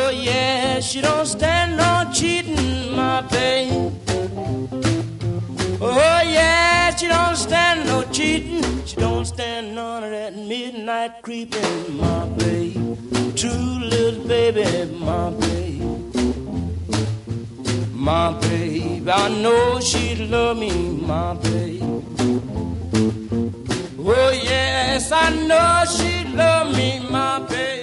Oh yeah, she don't stand no cheating, my babe. Oh yeah, she don't stand no cheating. She don't stand none of that midnight creeping, my babe. True little baby, my babe. My babe, I know she'd love me, my babe. Oh yes, I know she'd love me, my babe.